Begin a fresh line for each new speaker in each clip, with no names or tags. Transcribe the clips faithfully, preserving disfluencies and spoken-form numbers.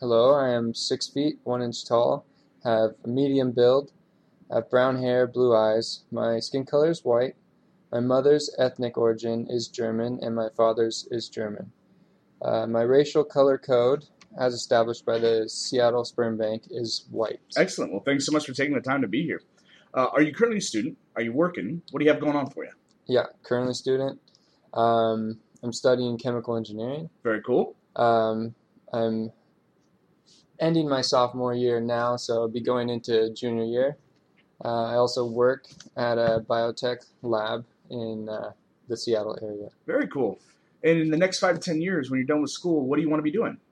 Hello, I am six feet, one inch tall, have a medium build, have brown hair, blue eyes. My skin color is white. My mother's ethnic origin is German, and my father's is German. Uh, my racial color code, as established by the Seattle Sperm Bank, is white.
Excellent. Well, thanks so much for taking the time to be here. Uh, are you currently a student? Are you working? What do you have going on for you?
Yeah, currently a student. Um, I'm studying chemical engineering.
Very cool.
Um, I'm ending my sophomore year now, so I'll be going into junior year. Uh, I also work at a biotech lab in uh, the Seattle area.
Very cool. And in the next five to ten years, when you're done with school, what do you want to be doing?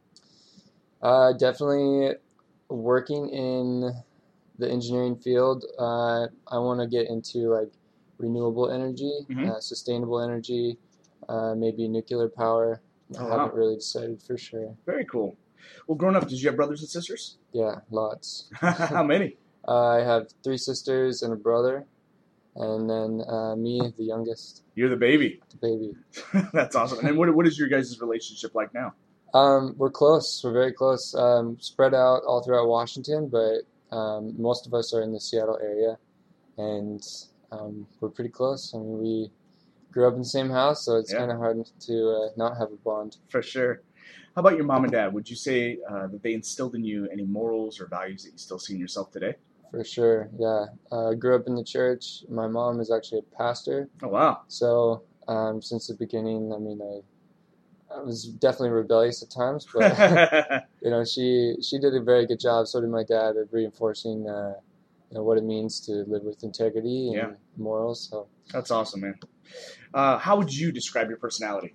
Uh, definitely working in the engineering field. Uh, I want to get into like renewable energy,
Mhm.
uh, sustainable energy, uh, maybe nuclear power. I
Oh, wow.
haven't really decided for sure.
Very cool. Well, growing up, did you have brothers and sisters?
Yeah, lots.
How many?
Uh, I have three sisters and a brother, and then uh, me, the youngest,
You're the baby.
the baby.
That's awesome. And then what, what is your guys' relationship like now?
Um, we're close. We're very close. Um, spread out all throughout Washington, but um, most of us are in the Seattle area, and um, we're pretty close. I mean, we grew up in the same house, so it's
Yeah.
kind of hard to uh, not have a bond.
For sure. How about your mom and dad? Would you say uh, that they instilled in you any morals or values that you still see in yourself today?
For sure, yeah. Uh, I grew up in the church. My mom is actually a pastor,
Oh, wow.
so um, since the beginning, I mean, I, I was definitely rebellious at times, but you know, she she did a very good job. So did my dad of reinforcing, uh, you know, what it means to live with integrity and
Yeah.
morals. So,
That's awesome, man. Uh, how would you describe your personality?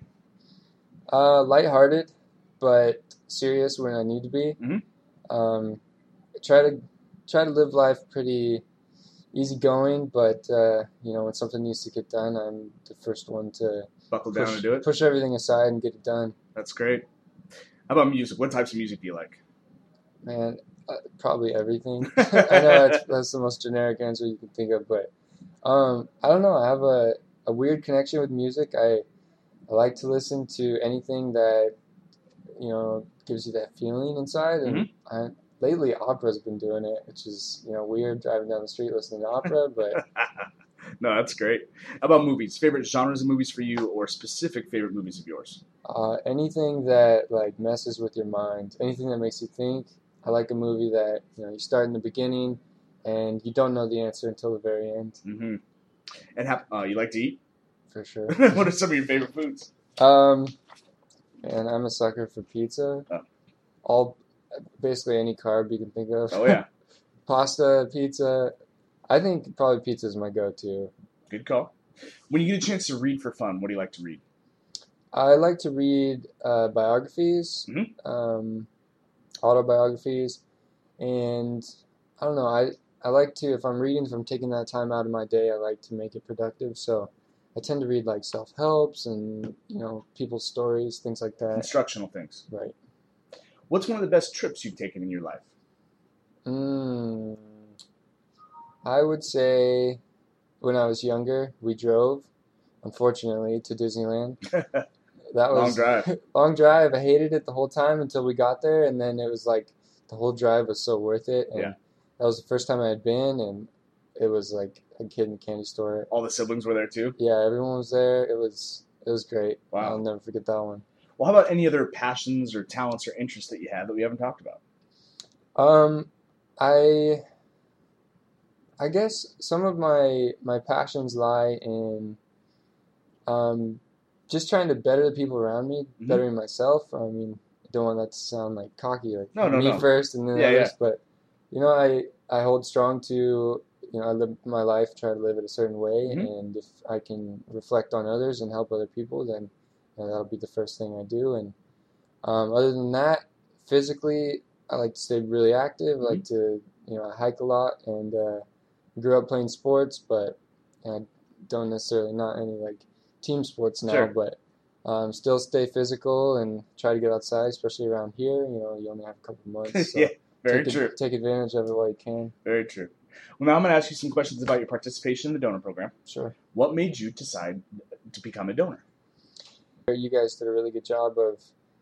uh, lighthearted, but serious when I need to be.
Mhm.
Um, try to try to live life pretty easygoing, but uh, you know, when something needs to get done, I'm the first one to
Buckle down
push
and do it?
push everything aside and get it done.
That's great. How about music? What types of music do you like?
Man, uh, probably everything. I know that's, that's the most generic answer you can think of, but um, I don't know. I have a, a weird connection with music. I I like to listen to anything that you know gives you that feeling inside, and I, lately opera's been doing it, which is you know weird driving down the street listening to opera, but
No, that's great. How about movies? Favorite genres of movies for you, or specific favorite movies of yours?
uh, anything that like messes with your mind, anything that makes you think. I like a movie that you know you start in the beginning and you don't know the answer until the very end,
Mm-hmm. And how, uh, you like to eat?
for sure.
What are some of your favorite foods?
Um, and I'm a sucker for pizza.
Oh.
All basically any carb you can think of.
Oh, yeah.
Pasta, pizza. I think probably pizza is my go-to.
Good call. When you get a chance to read for fun, what do you like to read?
I like to read uh, biographies,
Mhm.
um, autobiographies, and I don't know. I I like to if I'm reading, if I'm taking that time out of my day, I like to make it productive. So I tend to read like self-helps and you know people's stories, things like that.
Instructional things.
Right.
What's one of the best trips you've taken in your life?
Mm, I would say when I was younger, we drove, unfortunately, to Disneyland. That
Long
was
drive.
long drive. I hated it the whole time until we got there, and then it was like the whole drive was so worth it. And
Yeah.
that was the first time I had been, and it was like a kid in a candy store.
All the siblings were there too?
Yeah, everyone was there. It was it was great.
Wow.
I'll never forget that one.
Well, how about any other passions or talents or interests that you have that we haven't talked about?
Um, I I guess some of my my passions lie in um just trying to better the people around me,
Mhm.
bettering myself. I mean, I don't want that to sound like cocky, like
No, no,
me
no.
first and then
Yeah,
others.
yeah.
But you know, I I hold strong to you know I live my life, try to live it a certain way,
Mhm.
and if I can reflect on others and help other people, then you know, that'll be the first thing I do. And um, other than that, physically, I like to stay really active. I like to you know I hike a lot and uh, grew up playing sports, but I don't necessarily not any like team sports now,
Sure.
but um, still stay physical and try to get outside, especially around here. You know, you only have a couple months, so
Yeah, very
take,
true.
ad- take advantage of it while you can.
Very true. Well, now I'm going to ask you some questions about your participation in the donor program.
Sure.
What made you decide to become a donor?
You guys did a really good job of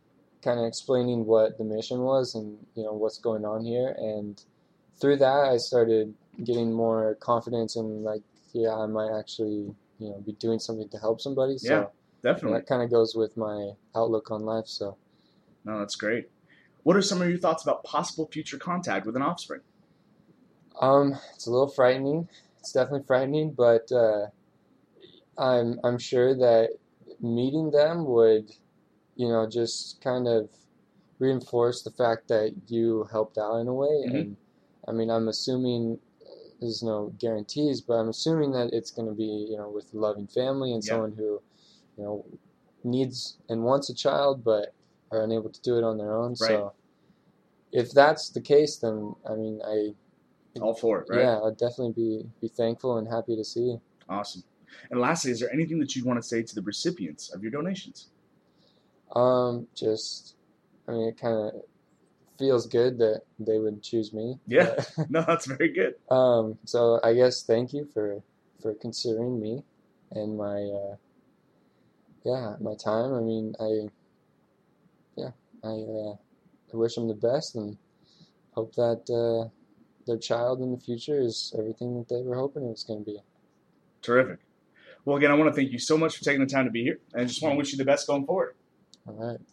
kind of explaining what the mission was and you know what's going on here. And through that, I started getting more confidence in like, yeah, I might actually you know be doing something to help somebody. So
Yeah, definitely.
that kind of goes with my outlook on life. So
No, that's great. What are some of your thoughts about possible future contact with an offspring?
um, it's a little frightening. It's definitely frightening, but uh, I'm I'm sure that meeting them would you know just kind of reinforce the fact that you helped out in a way.
Hmm.
And I mean, I'm assuming there's no guarantees, but I'm assuming that it's going to be, you know, with a loving family and
Yeah.
someone who, you know, needs and wants a child, but are unable to do it on their own.
Right.
So if that's the case, then I mean, I,
All for it, right?
yeah, I'd definitely be, be thankful and happy to see.
Awesome. And lastly, is there anything that you want to say to the recipients of your donations?
Um, just, I mean, it kind of feels good that they would choose me.
Yeah.
But,
No, that's very good.
um, so I guess thank you for, for considering me and my, uh, yeah, my time. I mean, I, yeah, I, uh, I wish them the best and hope that uh, their child in the future is everything that they were hoping it was going to be.
Terrific. Well, again, I want to thank you so much for taking the time to be here, and I just want to wish you the best going forward.
All right.